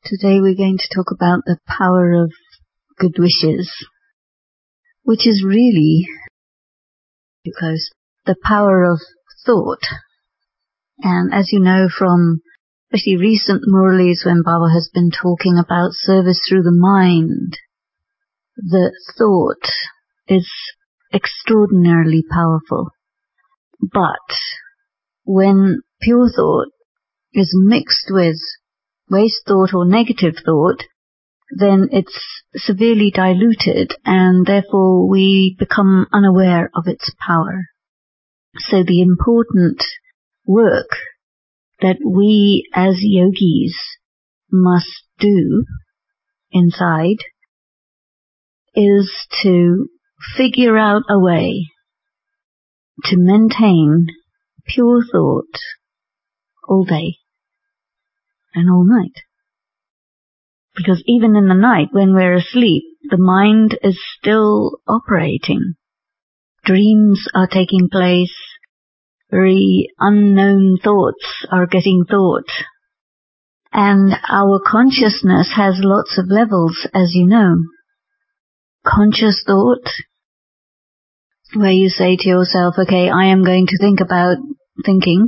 Today we're going to talk about the power of good wishes, which is really because the power of thought. And as you know from especially recent Murlis when Baba has been talking about service through the mind, the thought is extraordinarily powerful. But when pure thought is mixed with waste thought or negative thought, then it's severely diluted and therefore we become unaware of its power. So the important work that we as yogis must do inside is to figure out a way to maintain pure thought all day and all night. Because even in the night when we're asleep, the mind is still operating. Dreams are taking place. Very unknown thoughts are getting thought. And our consciousness has lots of levels, as you know. Conscious thought, where you say to yourself, okay, I am going to think about thinking.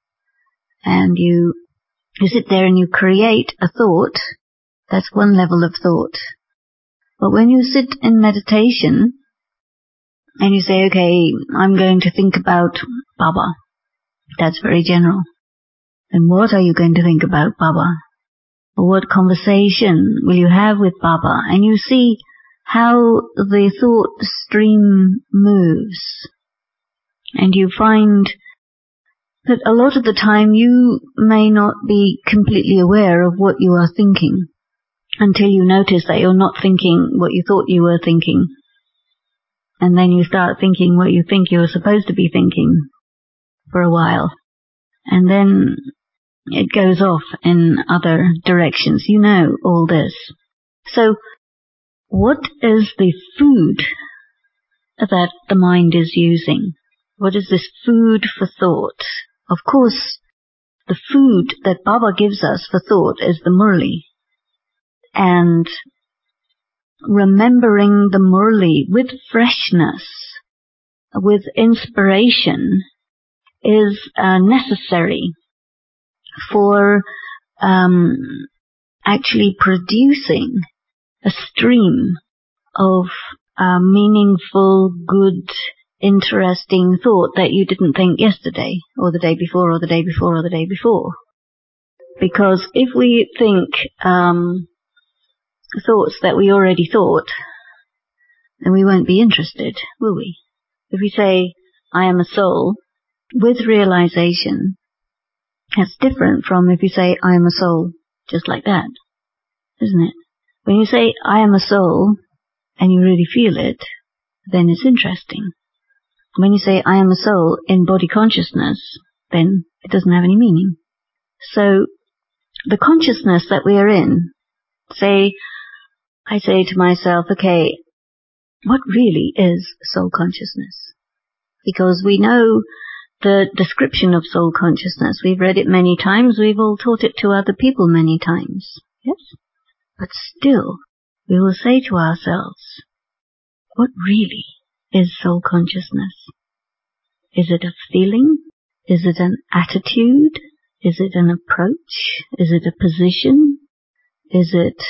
And you sit there and you create a thought. That's one level of thought. But when you sit in meditation and you say, okay, I'm going to think about Baba, that's very general. And what are you going to think about Baba? Or what conversation will you have with Baba? And you see how the thought stream moves. And you find that a lot of the time you may not be completely aware of what you are thinking until you notice that you're not thinking what you thought you were thinking. And then you start thinking what you think you were supposed to be thinking for a while. And then it goes off in other directions. You know all this. So what is the food that the mind is using? What is this food for thought? Of course, the food that Baba gives us for thought is the Murli. And remembering the Murli with freshness, with inspiration, is necessary for actually producing a stream of meaningful, good, interesting thought that you didn't think yesterday, or the day before, or the day before, or the day before. Because if we think thoughts that we already thought, then we won't be interested, will we? If we say, I am a soul, with realization, that's different from if you say, I am a soul, just like that, isn't it? When you say, I am a soul, and you really feel it, then it's interesting. When you say, I am a soul in body consciousness, then it doesn't have any meaning. So, the consciousness that we are in, I say to myself, okay, what really is soul consciousness? Because we know the description of soul consciousness. We've read it many times. We've all taught it to other people many times. Yes? But still, we will say to ourselves, what really is soul consciousness? Is it a feeling? Is it an attitude? Is it an approach? Is it a position? Is it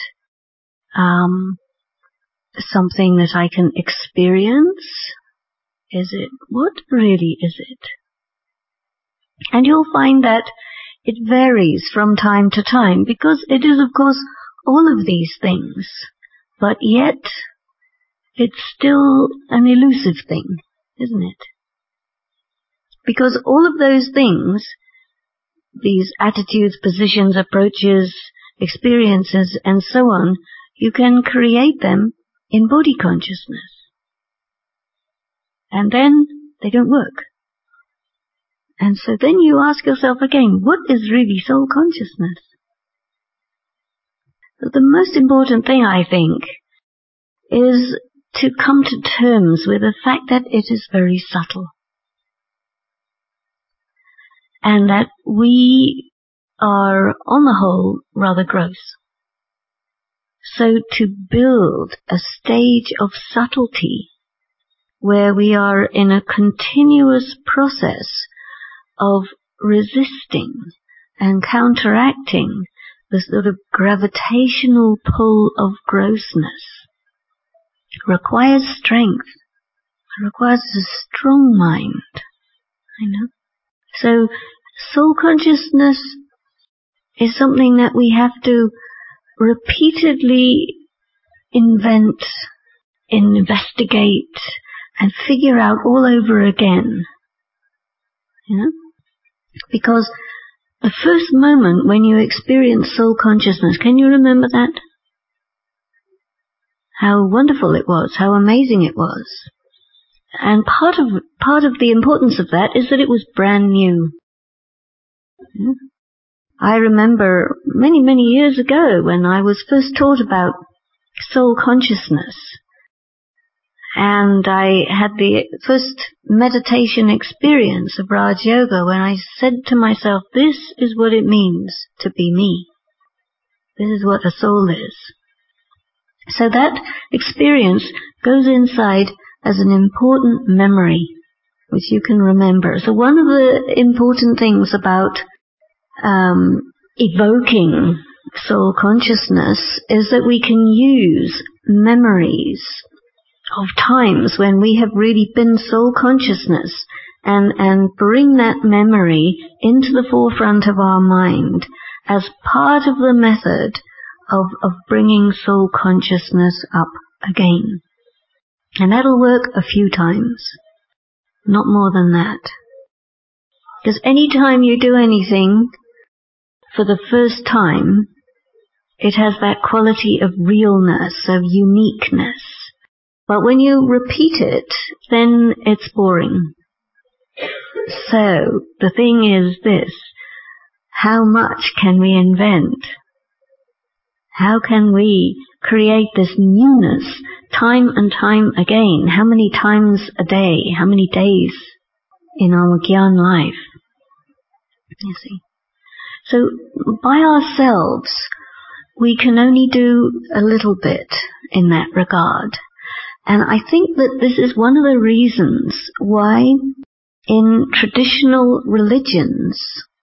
something that I can experience? Is it, what really is it? And you'll find that it varies from time to time because it is, of course, all of these things. But yet, it's still an elusive thing, isn't it? Because all of those things, these attitudes, positions, approaches, experiences, and so on, you can create them in body consciousness. And then they don't work. And so then you ask yourself again, what is really soul consciousness? So the most important thing, I think, is to come to terms with the fact that it is very subtle. And that we are, on the whole, rather gross. So to build a stage of subtlety where we are in a continuous process of resisting and counteracting the sort of gravitational pull of grossness requires strength. It requires a strong mind. So soul consciousness is something that we have to repeatedly invent, investigate, and figure out all over again. Because the first moment when you experience soul consciousness, can you remember that? How wonderful it was, how amazing it was. And part of the importance of that is that it was brand new. I remember many, many years ago when I was first taught about soul consciousness, and I had the first meditation experience of Raj Yoga when I said to myself, this is what it means to be me. This is what a soul is. So that experience goes inside as an important memory, which you can remember. So one of the important things about evoking soul consciousness is that we can use memories of times when we have really been soul consciousness and bring that memory into the forefront of our mind as part of the method of bringing soul consciousness up again. And that'll work a few times, not more than that. Because any time you do anything for the first time, it has that quality of realness, of uniqueness. But when you repeat it, then it's boring. So, the thing is this: how much can we invent? How can we create this newness time and time again? How many times a day? How many days in our Gyan life? You see. So, by ourselves, we can only do a little bit in that regard. And I think that this is one of the reasons why in traditional religions,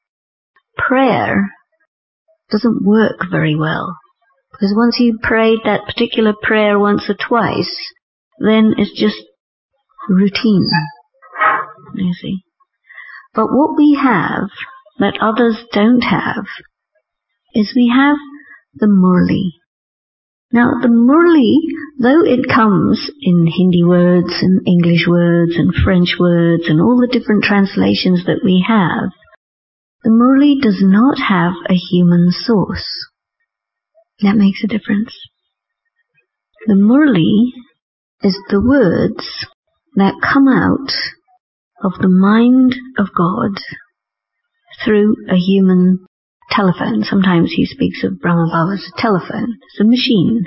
prayer doesn't work very well. Because once you've prayed that particular prayer once or twice, then it's just routine. You see. But what we have that others don't have is we have the Murli. Now, the Murli, though it comes in Hindi words and English words and French words and all the different translations that we have, the Murli does not have a human source. That makes a difference. The Murli is the words that come out of the mind of God through a human telephone. Sometimes he speaks of Brahma Baba as a telephone. It's a machine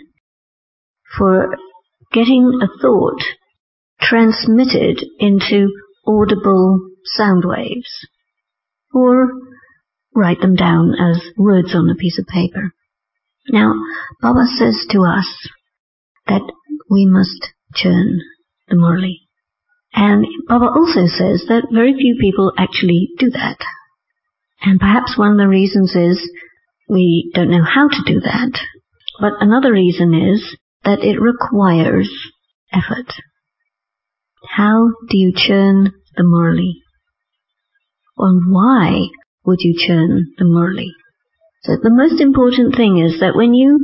for getting a thought transmitted into audible sound waves, or write them down as words on a piece of paper. Now, Baba says to us that we must churn the Murli. And Baba also says that very few people actually do that. And perhaps one of the reasons is we don't know how to do that. But another reason is that it requires effort. How do you churn the Murli? And why would you churn the Murli? So the most important thing is that when you,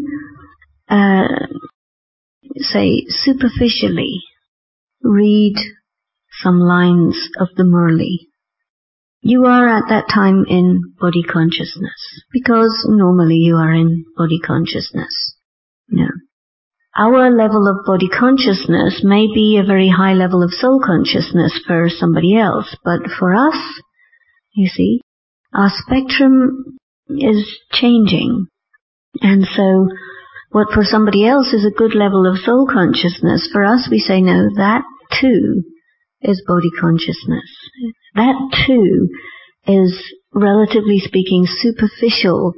say, superficially read some lines of the Murli, you are at that time in body consciousness, because normally you are in body consciousness. No. Our level of body consciousness may be a very high level of soul consciousness for somebody else, but for us, you see, our spectrum is changing. And so what for somebody else is a good level of soul consciousness, for us we say no, that too is body consciousness. That too is, relatively speaking, superficial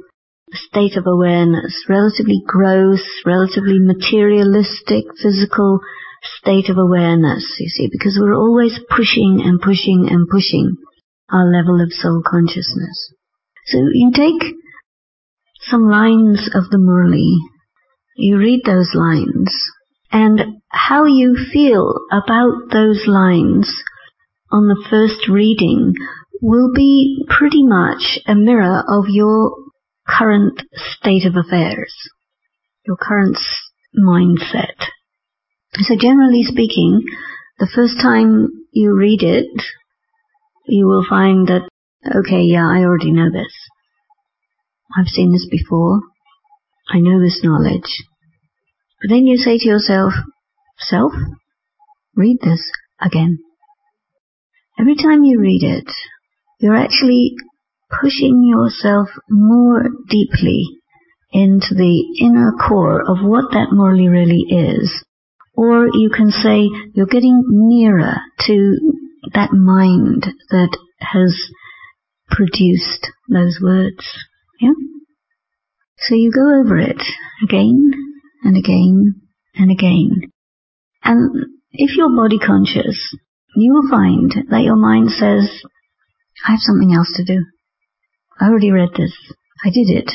state of awareness, relatively gross, relatively materialistic, physical state of awareness, you see, because we're always pushing and pushing and pushing our level of soul consciousness. So you take some lines of the Murli, you read those lines, and how you feel about those lines on the first reading will be pretty much a mirror of your current state of affairs, your current mindset. So generally speaking, the first time you read it, you will find that, okay, yeah, I already know this. I've seen this before. I know this knowledge. But then you say to yourself, self, read this again. Every time you read it, you're actually pushing yourself more deeply into the inner core of what that Murli really is. Or you can say you're getting nearer to that mind that has produced those words. Yeah? So you go over it again and again and again. And if you're body conscious, you will find that your mind says, I have something else to do. I already read this. I did it.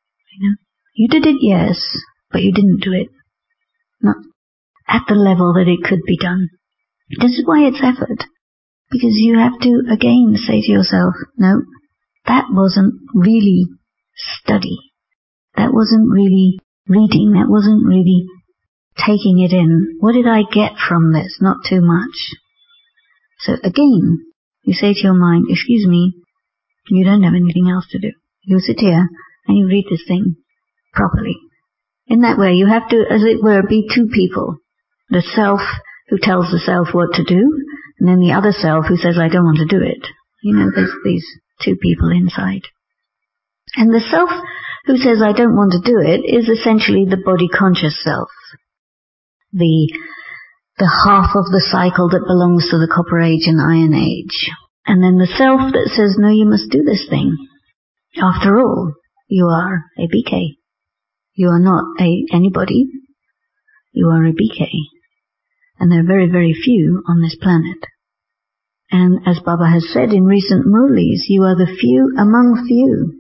You did it, yes, but you didn't do it. Not at the level that it could be done. This is why it's effort. Because you have to again say to yourself, no, that wasn't really study. That wasn't really reading. That wasn't really taking it in. What did I get from this? Not too much. So again, you say to your mind, excuse me, you don't have anything else to do. You sit here and you read this thing properly. In that way, you have to, as it were, be two people. The self who tells the self what to do, and then the other self who says, I don't want to do it. There's these two people inside. And the self who says, I don't want to do it, is essentially the body-conscious self. The half of the cycle that belongs to the Copper Age and Iron Age. And then the self that says, no, you must do this thing. After all, you are a BK. You are not anybody. You are a BK. And there are very, very few on this planet. And as Baba has said in recent Murlis, you are the few among few.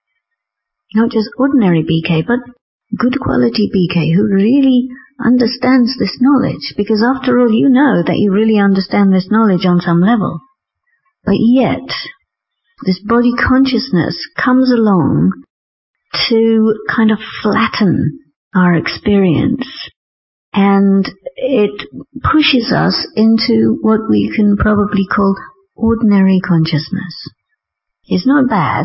Not just ordinary BK, but good quality BK who really understands this knowledge. Because after all, you know that you really understand this knowledge on some level. But yet, this body consciousness comes along to kind of flatten our experience, and it pushes us into what we can probably call ordinary consciousness. It's not bad,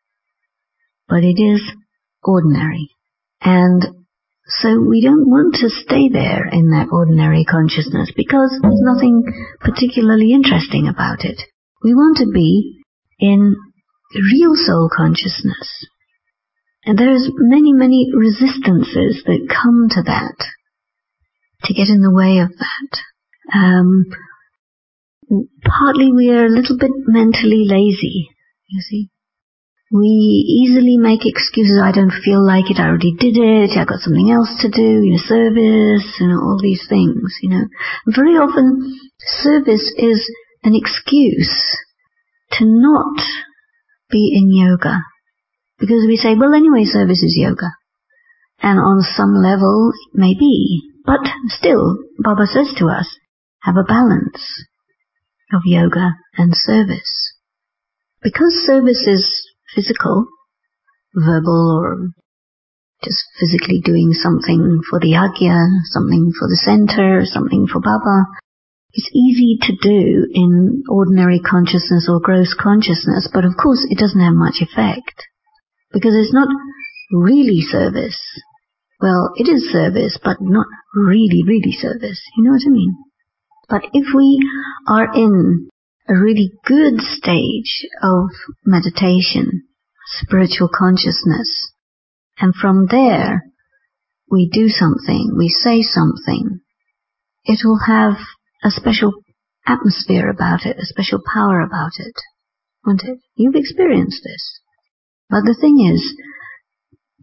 but it is ordinary. And so we don't want to stay there in that ordinary consciousness because there's nothing particularly interesting about it. We want to be in real soul consciousness. And there's many, many resistances that come to that, to get in the way of that. Partly we are a little bit mentally lazy, you see. We easily make excuses. I don't feel like it. I already did it. I got something else to do, service, all these things, Very often, service is an excuse to not be in yoga. Because we say, well, anyway, service is yoga. And on some level, maybe. But still, Baba says to us, have a balance of yoga and service. Because service is physical, verbal, or just physically doing something for the Agya, something for the center, something for Baba, it's easy to do in ordinary consciousness or gross consciousness, but of course it doesn't have much effect. Because it's not really service. Well, it is service, but not really, really service. You know what I mean? But if we are in a really good stage of meditation, spiritual consciousness, and from there we do something, we say something, it will have a special atmosphere about it, a special power about it, won't it? You've experienced this. But the thing is,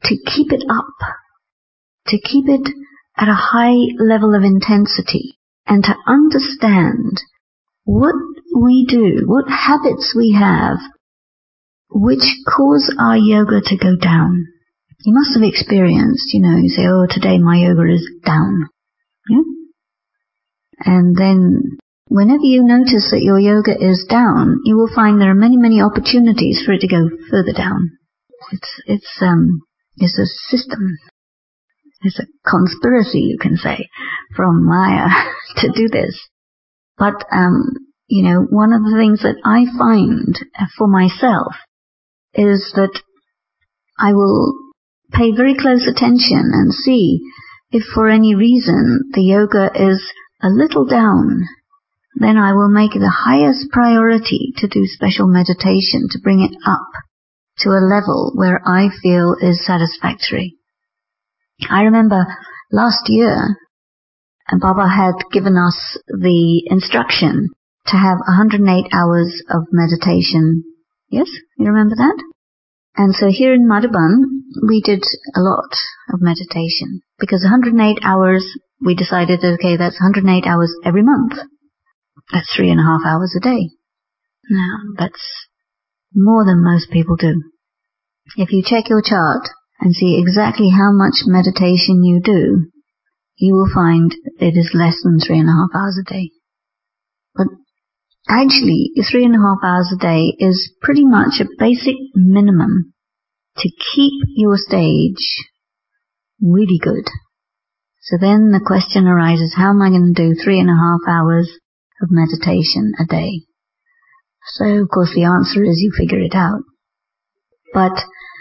to keep it up, to keep it at a high level of intensity, and to understand what we do, what habits we have, which cause our yoga to go down. You must have experienced, you say, oh, today my yoga is down. Yeah? And then whenever you notice that your yoga is down, you will find there are many, many opportunities for it to go further down. It's a system. It's a conspiracy, you can say, from Maya to do this. But, one of the things that I find for myself is that I will pay very close attention and see if for any reason the yoga is a little down. Then I will make it the highest priority to do special meditation to bring it up to a level where I feel is satisfactory. I remember last year, Baba had given us the instruction to have 108 hours of meditation. Yes, you remember that? And so here in Madhuban, we did a lot of meditation because 108 hours, we decided, okay, that's 108 hours every month. That's 3.5 hours a day. Now, that's more than most people do. If you check your chart and see exactly how much meditation you do, you will find it is less than 3.5 hours a day. But actually, 3.5 hours a day is pretty much a basic minimum to keep your stage really good. So then the question arises, how am I going to do 3.5 hours of meditation a day? So, of course, the answer is you figure it out. But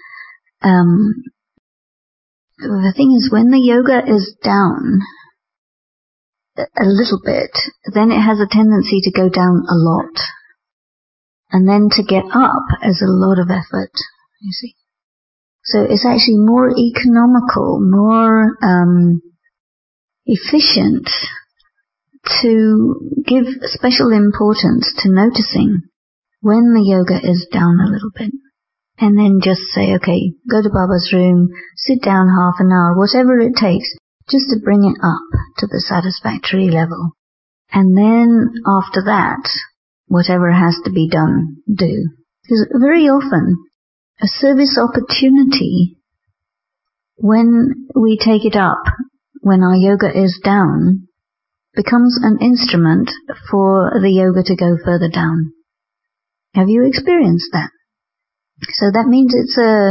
the thing is, when the yoga is down a little bit, then it has a tendency to go down a lot. And then to get up is a lot of effort, you see. So it's actually more economical, more efficient to give special importance to noticing when the yoga is down a little bit. And then just say, okay, go to Baba's room, sit down half an hour, whatever it takes, just to bring it up to the satisfactory level. And then after that, whatever has to be done, do. Because very often, a service opportunity, when we take it up, when our yoga is down, becomes an instrument for the yoga to go further down. Have you experienced that? So that means it's a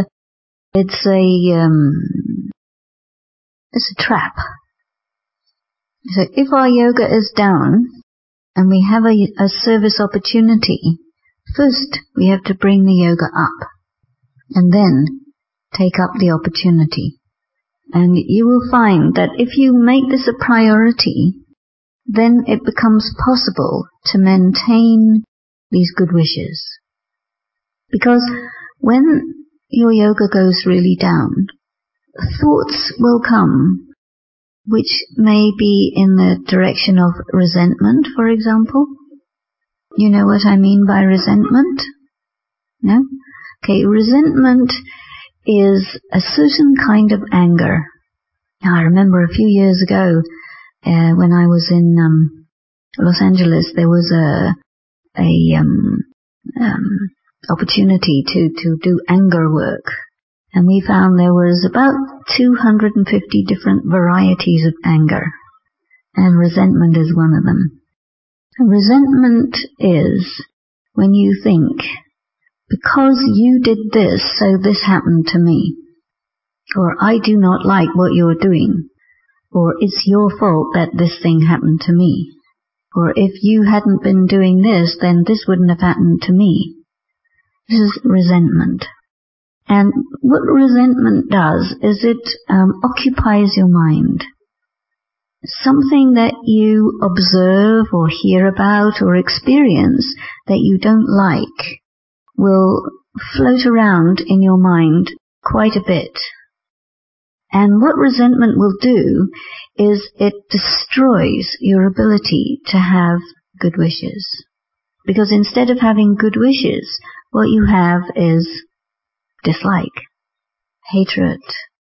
trap. So if our yoga is down and we have a service opportunity, first we have to bring the yoga up and then take up the opportunity. And you will find that if you make this a priority, then it becomes possible to maintain these good wishes. Because when your yoga goes really down, thoughts will come which may be in the direction of resentment, for example. You know what I mean by resentment? No? Okay, resentment is a certain kind of anger. Now, I remember a few years ago, when I was in Los Angeles, there was a opportunity to do anger work. And we found there was about 250 different varieties of anger. And resentment is one of them. And resentment is when you think, because you did this, so this happened to me. Or I do not like what you're doing. Or it's your fault that this thing happened to me. Or if you hadn't been doing this, then this wouldn't have happened to me. This is resentment. And what resentment does is it occupies your mind. Something that you observe or hear about or experience that you don't like will float around in your mind quite a bit. And what resentment will do is it destroys your ability to have good wishes. Because instead of having good wishes, what you have is dislike, hatred,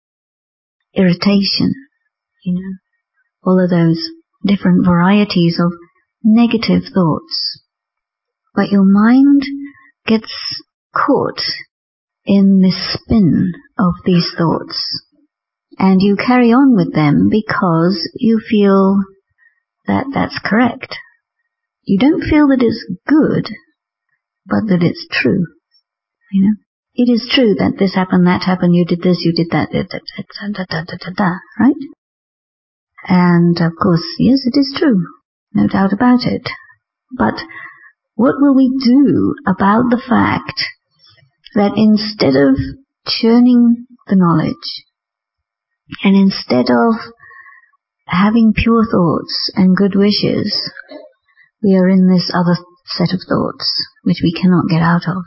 irritation, all of those different varieties of negative thoughts. But your mind gets caught in this spin of these thoughts, and you carry on with them because you feel that that's correct. You don't feel that it's good, but that it's true. It is true that this happened, that happened, you did this, you did that, right? And of course, yes, it is true. No doubt about it. But what will we do about the fact that instead of churning the knowledge, and instead of having pure thoughts and good wishes, we are in this other set of thoughts which we cannot get out of,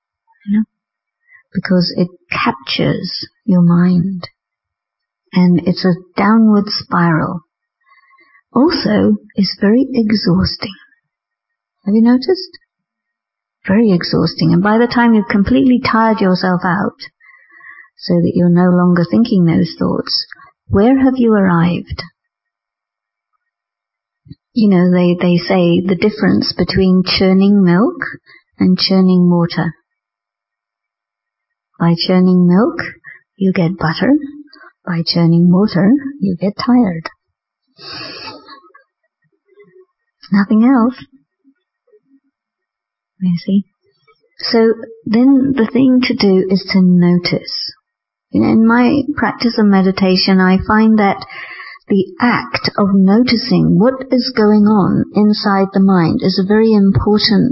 because it captures your mind, and it's a downward spiral. Also, it's very exhausting. Have you noticed? Very exhausting. And by the time you've completely tired yourself out, so that you're no longer thinking those thoughts, where have you arrived? They say the difference between churning milk and churning water. By churning milk, you get butter. By churning water, you get tired. It's nothing else. You see? So then the thing to do is to notice. In my practice of meditation, I find that the act of noticing what is going on inside the mind is a very important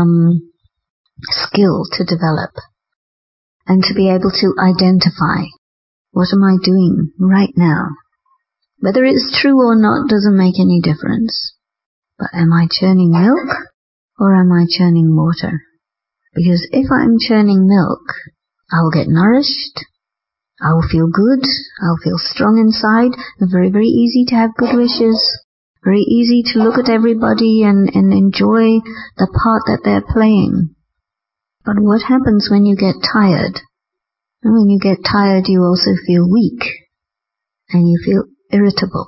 skill to develop, and to be able to identify, what am I doing right now? Whether it's true or not doesn't make any difference. But am I churning milk or am I churning water? Because if I'm churning milk, I'll get nourished, I'll feel good, I'll feel strong inside, very, very easy to have good wishes, very easy to look at everybody and enjoy the part that they're playing. But what happens when you get tired? And when you get tired, you also feel weak, and you feel irritable.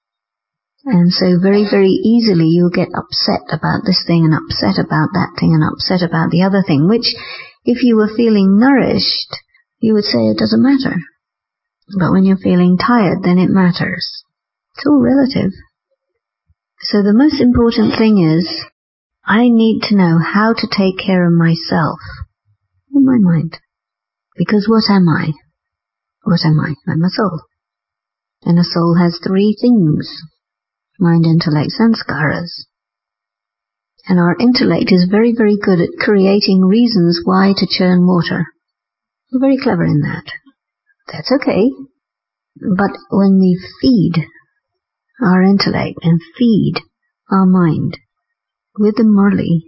And so very, very easily you'll get upset about this thing and upset about that thing and upset about the other thing, which if you were feeling nourished, you would say it doesn't matter. But when you're feeling tired, then it matters. It's all relative. So the most important thing is, I need to know how to take care of myself in my mind. Because what am I? What am I? I'm a soul. And a soul has three things: mind, intellect, sanskaras. And our intellect is very, very good at creating reasons why to churn water. We're very clever in that. That's okay. But when we feed our intellect and feed our mind with the Murli,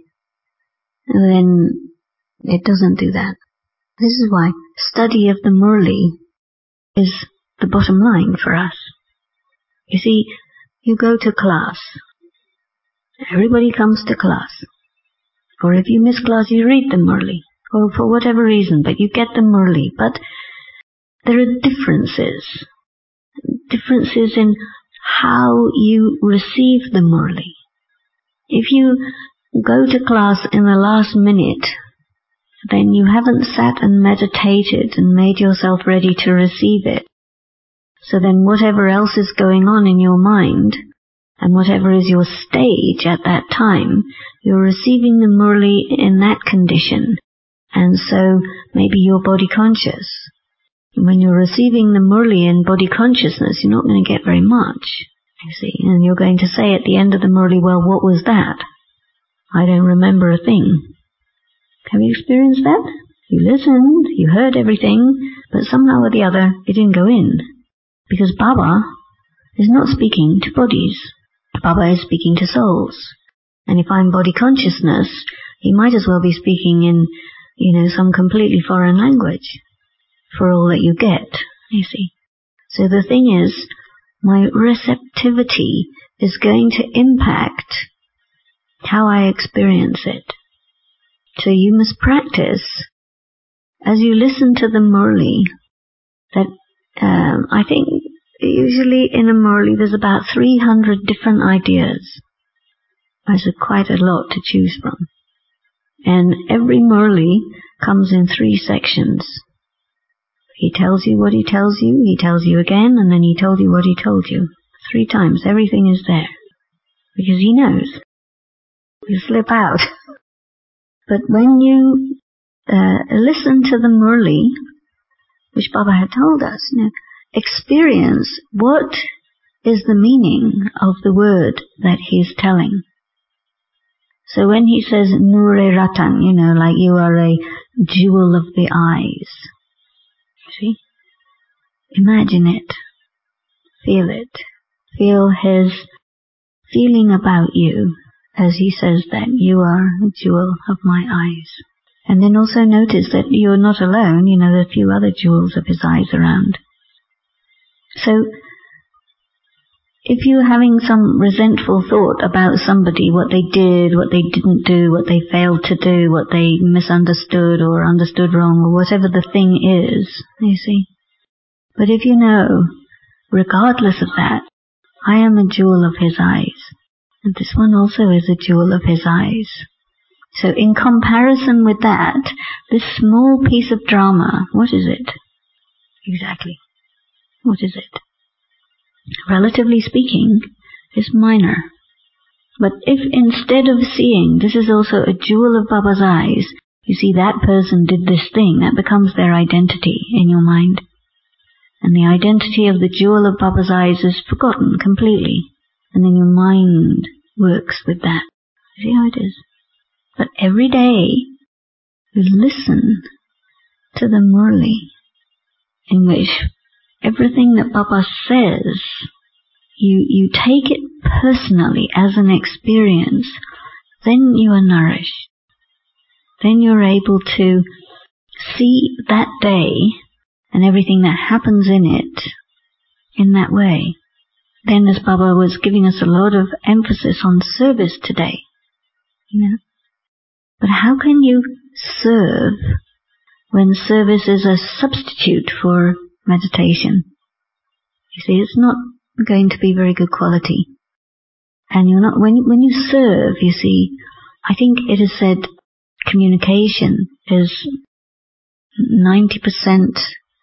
then it doesn't do that. This is why study of the Murli is the bottom line for us. You see, you go to class. Everybody comes to class. Or if you miss class, you read the Murli. Or for whatever reason, but you get the Murli. But there are differences. Differences in how you receive the Murli. If you go to class in the last minute, then you haven't sat and meditated and made yourself ready to receive it. So then whatever else is going on in your mind, and whatever is your stage at that time, you're receiving the Murli in that condition. And so maybe you're body conscious. When you're receiving the Murli in body consciousness, you're not going to get very much, you see. And you're going to say at the end of the Murli, well, what was that? I don't remember a thing. Have you experienced that? You listened, you heard everything, but somehow or the other, it didn't go in. Because Baba is not speaking to bodies. Baba is speaking to souls. And if I'm body consciousness, he might as well be speaking in, some completely foreign language, for all that you get, you see. So the thing is, my receptivity is going to impact how I experience it. So you must practice, as you listen to the Murli, that I think usually in a Murli there's about 300 different ideas. There's quite a lot to choose from. And every Murli comes in 3 sections. He tells you what he tells you again, and then he told you what he told you. 3 times. Everything is there. Because he knows. You slip out. But when you listen to the Murli, which Baba had told us, experience what is the meaning of the word that he's telling. So when he says Nure Ratan, like you are a jewel of the eyes. See? Imagine it. Feel it. Feel his feeling about you as he says that you are a jewel of my eyes. And then also notice that you're not alone. There are a few other jewels of his eyes around. So, if you're having some resentful thought about somebody, what they did, what they didn't do, what they failed to do, what they misunderstood or understood wrong, or whatever the thing is, you see. But if you know, regardless of that, I am a jewel of his eyes, and this one also is a jewel of his eyes. So in comparison with that, this small piece of drama, what is it? Exactly. What is it? Relatively speaking, is minor. But if instead of seeing this is also a jewel of Baba's eyes, you see that person did this thing, that becomes their identity in your mind. And the identity of the jewel of Baba's eyes is forgotten completely. And then your mind works with that. See how it is? But every day, you listen to the Murli, in which everything that Baba says, you take it personally as an experience, then you are nourished. Then you're able to see that day and everything that happens in it in that way. Then, as Baba was giving us a lot of emphasis on service today, But how can you serve when service is a substitute for meditation? You see, it's not going to be very good quality. And you're not, when you serve, you see, I think it is said communication is 90%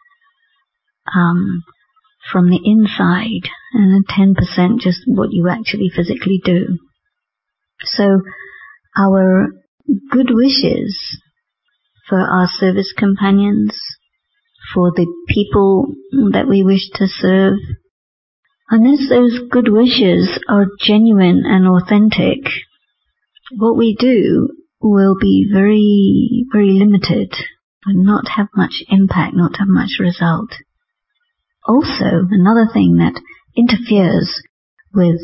from the inside and then 10% just what you actually physically do. So our good wishes for our service companions, for the people that we wish to serve, unless those good wishes are genuine and authentic, what we do will be very, very limited, and not have much impact, not have much result. Also, another thing that interferes with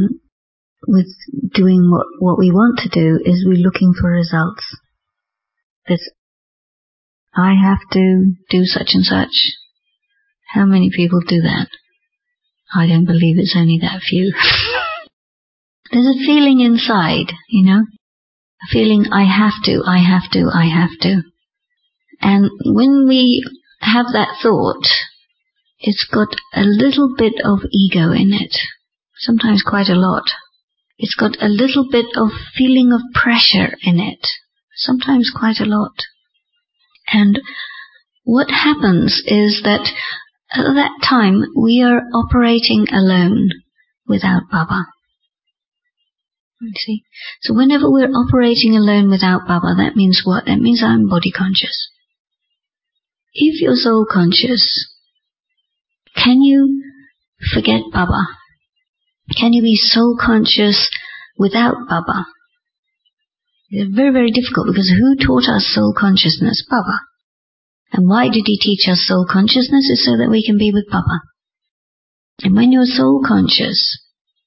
doing what we want to do is we're looking for results. This, I have to do such and such. How many people do that? I don't believe it's only that few. There's a feeling inside, a feeling I have to. And when we have that thought, it's got a little bit of ego in it, sometimes quite a lot. It's got a little bit of feeling of pressure in it, sometimes quite a lot. And what happens is that at that time we are operating alone without Baba. You see? So whenever we're operating alone without Baba, that means what? That means I'm body conscious. If you're soul conscious, can you forget Baba? Can you be soul conscious without Baba? It's very, very difficult, because who taught us soul consciousness? Baba. And why did he teach us soul consciousness? It's so that we can be with Baba. And when you're soul conscious,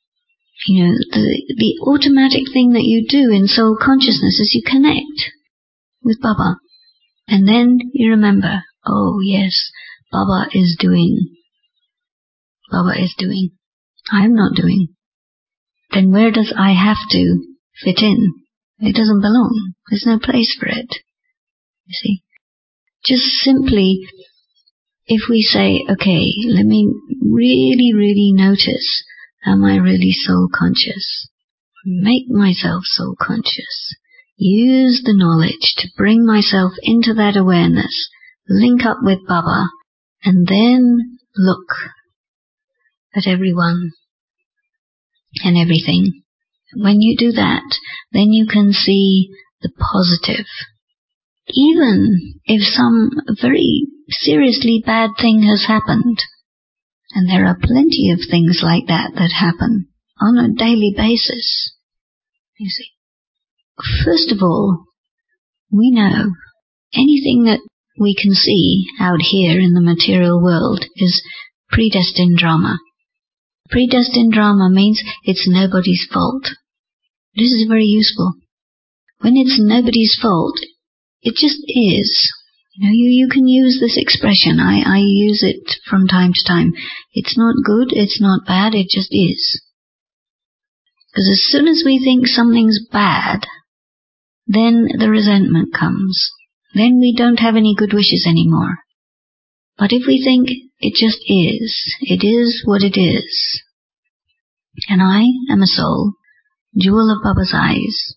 the automatic thing that you do in soul consciousness is you connect with Baba. And then you remember, oh yes, Baba is doing. Baba is doing. I'm not doing. Then where does I have to fit in? It doesn't belong. There's no place for it. You see? Just simply if we say, okay, let me really, really notice, am I really soul conscious? Make myself soul conscious. Use the knowledge to bring myself into that awareness, link up with Baba, and then look at everyone and everything. When you do that, then you can see the positive. Even if some very seriously bad thing has happened, and there are plenty of things like that that happen on a daily basis, you see. First of all, we know anything that we can see out here in the material world is predestined drama. Predestined drama means it's nobody's fault. This is very useful. When it's nobody's fault, it just is. You can use this expression. I use it from time to time. It's not good, it's not bad, it just is. Because as soon as we think something's bad, then the resentment comes. Then we don't have any good wishes anymore. But if we think it just is, it is what it is, and I am a soul, jewel of Baba's eyes,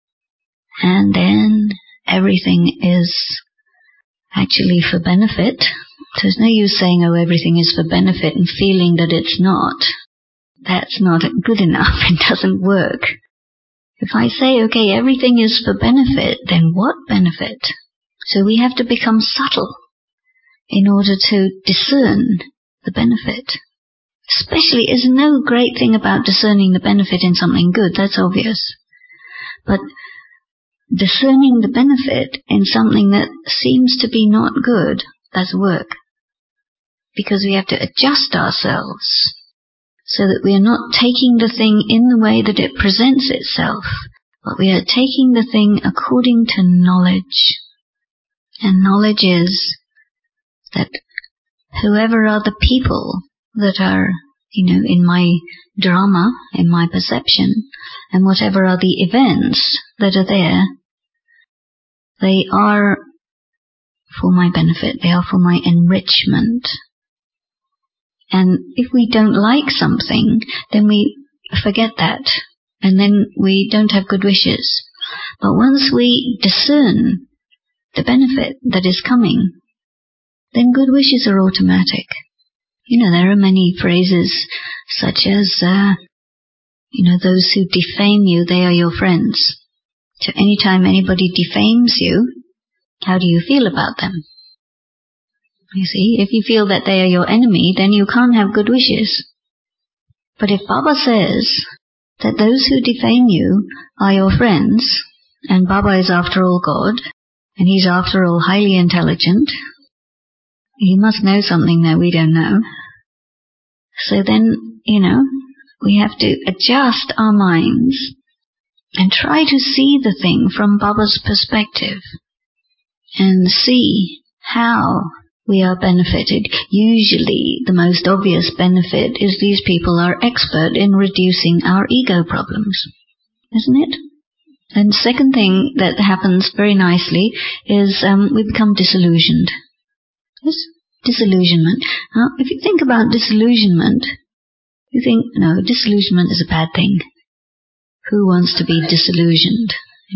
and then everything is actually for benefit. So there's no use saying, oh, everything is for benefit and feeling that it's not. That's not good enough. It doesn't work. If I say, okay, everything is for benefit, then what benefit? So we have to become subtle in order to discern the benefit. Especially, there's no great thing about discerning the benefit in something good, that's obvious. But discerning the benefit in something that seems to be not good, that's work. Because we have to adjust ourselves so that we are not taking the thing in the way that it presents itself, but we are taking the thing according to knowledge. And knowledge is that whoever are the people that are, in my drama, in my perception, and whatever are the events that are there, they are for my benefit, they are for my enrichment. And if we don't like something, then we forget that, and then we don't have good wishes. But once we discern the benefit that is coming, then good wishes are automatic. There are many phrases such as, those who defame you, they are your friends. So anytime anybody defames you, how do you feel about them? You see, if you feel that they are your enemy, then you can't have good wishes. But if Baba says that those who defame you are your friends, and Baba is after all God, and he's after all highly intelligent, he must know something that we don't know. So then, we have to adjust our minds and try to see the thing from Baba's perspective and see how we are benefited. Usually the most obvious benefit is these people are expert in reducing our ego problems, isn't it? And the second thing that happens very nicely is we become disillusioned. Yes? Disillusionment. Now, if you think about disillusionment, you think, no, disillusionment is a bad thing. Who wants to be disillusioned?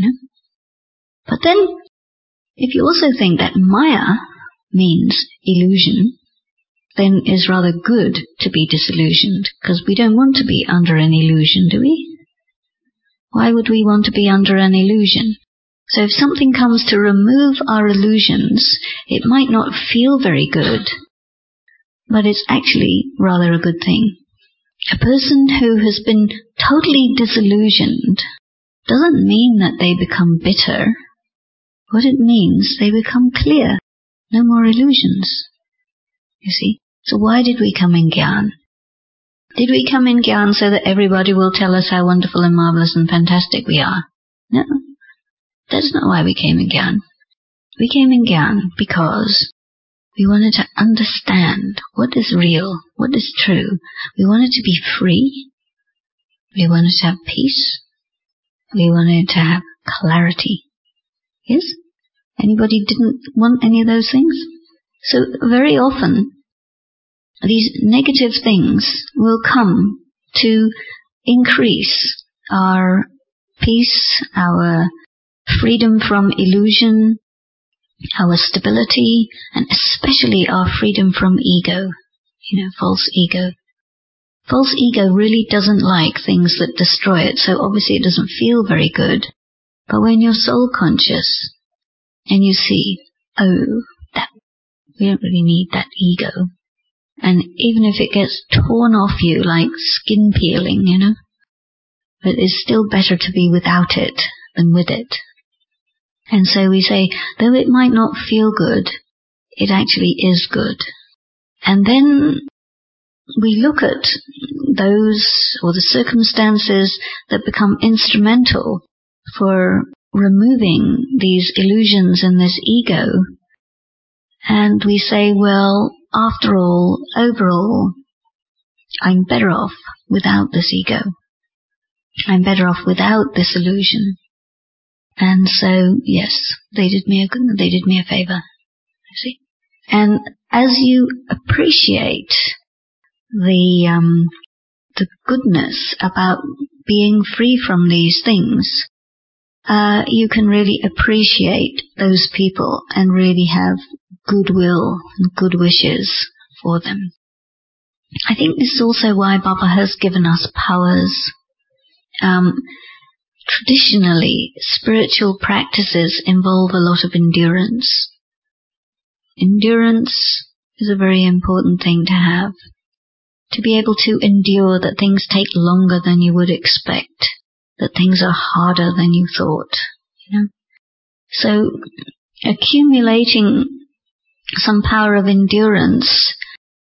But then, if you also think that Maya means illusion, then it's rather good to be disillusioned, because we don't want to be under an illusion, do we? Why would we want to be under an illusion? So if something comes to remove our illusions, it might not feel very good, but it's actually rather a good thing. A person who has been totally disillusioned doesn't mean that they become bitter. What it means, they become clear. No more illusions. You see? So why did we come in Gyan? Did we come in Gyan so that everybody will tell us how wonderful and marvelous and fantastic we are? No. That's not why we came in Gyan. We came in Gyan because we wanted to understand what is real, what is true. We wanted to be free. We wanted to have peace. We wanted to have clarity. Yes? Anybody didn't want any of those things? So very often, these negative things will come to increase our peace, our freedom from illusion, our stability, and especially our freedom from ego, false ego. False ego really doesn't like things that destroy it, so obviously it doesn't feel very good. But when you're soul conscious and you see, we don't really need that ego, and even if it gets torn off you like skin peeling, but it's still better to be without it than with it. And so we say, though it might not feel good, it actually is good. And then we look at those or the circumstances that become instrumental for removing these illusions and this ego, and we say, well, after all, overall, I'm better off without this ego. I'm better off without this illusion. And so, yes, they did me a favor. You see? And as you appreciate the goodness about being free from these things, you can really appreciate those people and really have goodwill and good wishes for them. I think this is also why Baba has given us powers. Traditionally, spiritual practices involve a lot of endurance. Endurance is a very important thing to have. To be able to endure that things take longer than you would expect, that things are harder than you thought, So, accumulating some power of endurance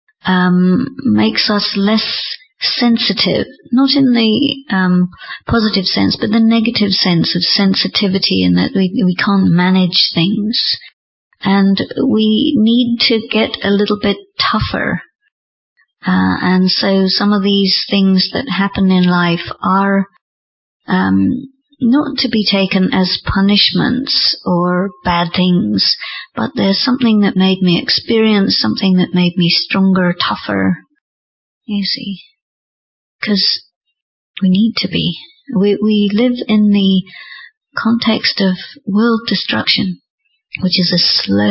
makes us less sensitive, not in the positive sense, but the negative sense of sensitivity, in that we can't manage things. And we need to get a little bit tougher. And so some of these things that happen in life are not to be taken as punishments or bad things, but there's something that made me experience, something that made me stronger, tougher, you see. Because we need to be. We live in the context of world destruction, which is a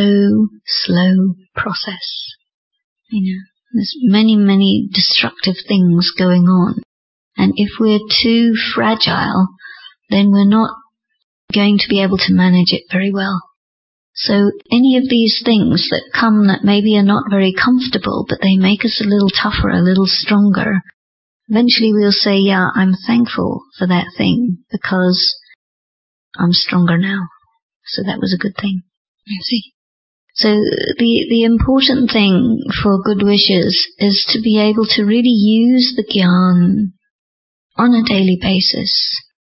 slow process. There's many, many destructive things going on. And if we're too fragile, then we're not going to be able to manage it very well. So any of these things that come that maybe are not very comfortable, but they make us a little tougher, a little stronger, eventually we'll say, yeah, I'm thankful for that thing because I'm stronger now. So that was a good thing. You see? So the important thing for good wishes is to be able to really use the Gyan on a daily basis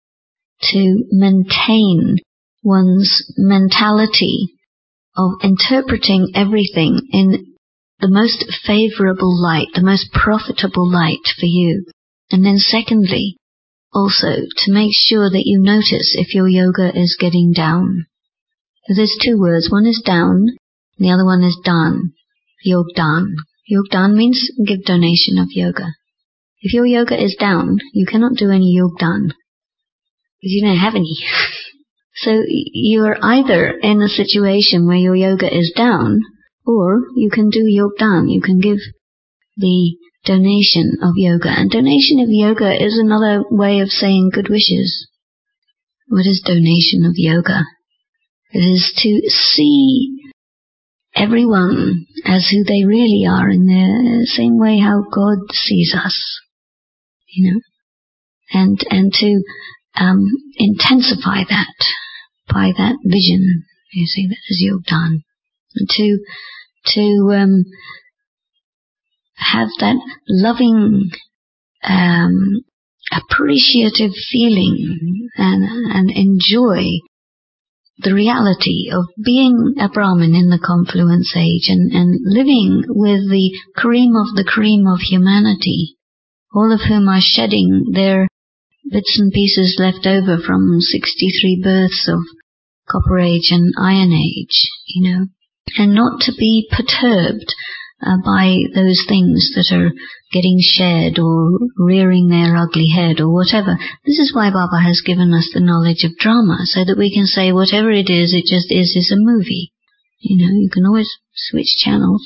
to maintain one's mentality of interpreting everything in the most favorable light, the most profitable light for you. And then secondly, also to make sure that you notice if your yoga is getting down. There's two words. One is down, and the other one is dan. Yogdan. Yogdan means give donation of yoga. If your yoga is down, you cannot do any yogdan, because you don't have any. So you're either in a situation where your yoga is down, or you can do yogdan. You can give the donation of yoga. And donation of yoga is another way of saying good wishes. What is donation of yoga? It is to see everyone as who they really are, in the same way how God sees us, and to intensify that by that vision, you see, that is yogdan, and to have that loving, appreciative feeling and enjoy the reality of being a Brahmin in the confluence age and living with the cream of humanity, all of whom are shedding their bits and pieces left over from 63 births of Copper Age and Iron Age, and not to be perturbed by those things that are getting shared or rearing their ugly head or whatever. This is why Baba has given us the knowledge of drama, so that we can say whatever it just is a movie. You can always switch channels.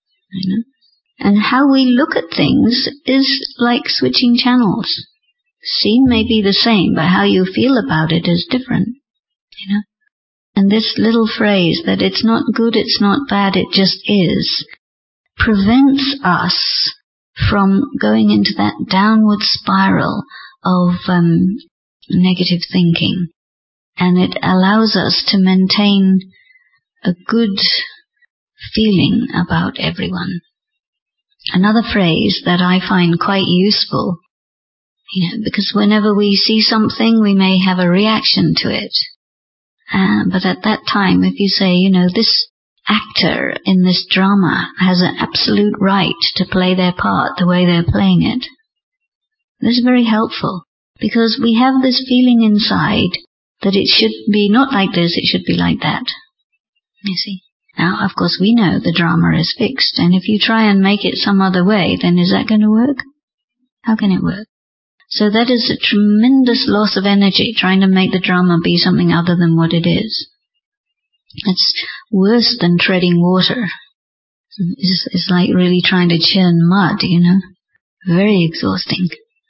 And how we look at things is like switching channels. Scene may be the same, but how you feel about it is different. And this little phrase that it's not good, it's not bad, it just is, prevents us from going into that downward spiral of negative thinking. And it allows us to maintain a good feeling about everyone. Another phrase that I find quite useful, because whenever we see something, we may have a reaction to it. But at that time, if you say, this actor in this drama has an absolute right to play their part the way they're playing it, this is very helpful, because we have this feeling inside that it should be not like this, it should be like that. You see? Now, of course, we know the drama is fixed, and if you try and make it some other way, then is that going to work? How can it work? So that is a tremendous loss of energy, trying to make the drama be something other than what it is. It's worse than treading water. It's like really trying to churn mud, Very exhausting,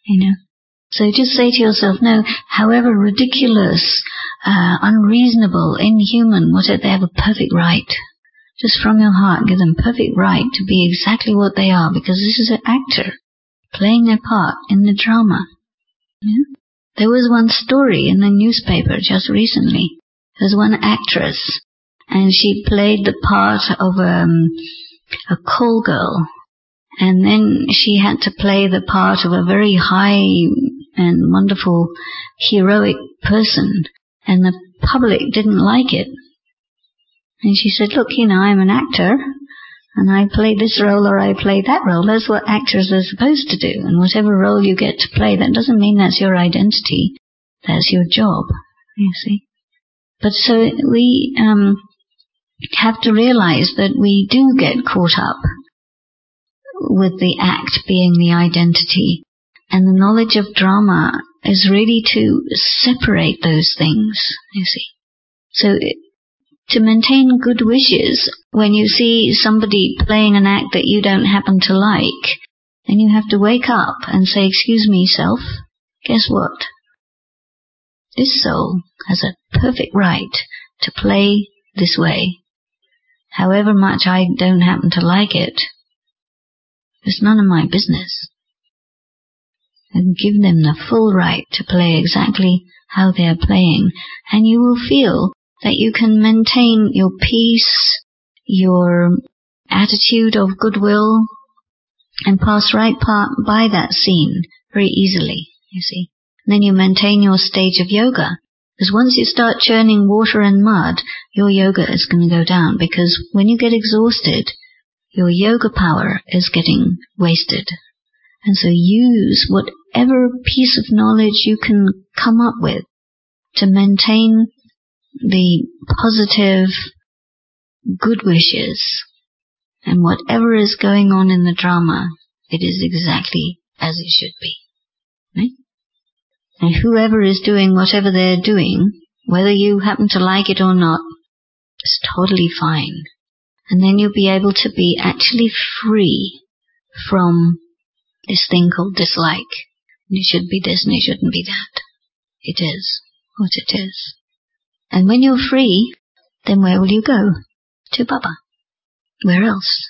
So just say to yourself, no, however ridiculous, unreasonable, inhuman, they have a perfect right. Just from your heart, give them perfect right to be exactly what they are, because this is an actor playing their part in the drama. There was one story in the newspaper just recently. There's one actress, and she played the part of a call girl, and then she had to play the part of a very high and wonderful heroic person, and the public didn't like it. And she said, look, I'm an actor, and I play this role or I play that role. That's what actors are supposed to do. And whatever role you get to play, that doesn't mean that's your identity. That's your job, you see. But so we have to realize that we do get caught up with the act being the identity. And the knowledge of drama is really to separate those things, you see. So to maintain good wishes, when you see somebody playing an act that you don't happen to like, then you have to wake up and say, excuse me, self, guess what? This soul has a perfect right to play this way. However much I don't happen to like it, it's none of my business. And give them the full right to play exactly how they're playing, and you will feel that you can maintain your peace, your attitude of goodwill, and pass right by that scene very easily, you see. And then you maintain your stage of yoga. Because once you start churning water and mud, your yoga is going to go down, because when you get exhausted, your yoga power is getting wasted. And so use whatever piece of knowledge you can come up with to maintain the positive good wishes, and whatever is going on in the drama, it is exactly as it should be. Right? And whoever is doing whatever they're doing, whether you happen to like it or not, is totally fine. And then you'll be able to be actually free from this thing called dislike. And it should be this and it shouldn't be that. It is what it is. And when you're free, then where will you go? To Baba. Where else?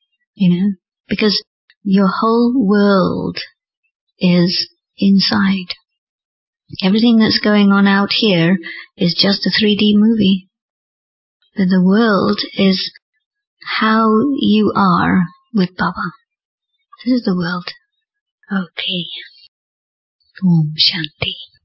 Because your whole world is inside. Everything that's going on out here is just a 3D movie. But the world is how you are with Baba. This is the world. Okay. Om Shanti.